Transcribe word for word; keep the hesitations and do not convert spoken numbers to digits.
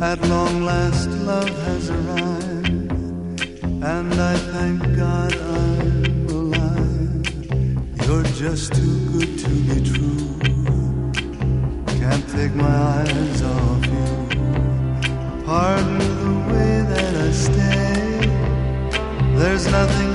At long last love has arrived, and I thank God I'm alive. You're just too good to be true. Can't take my eyes off you. Pardon the way that I stay. There's nothing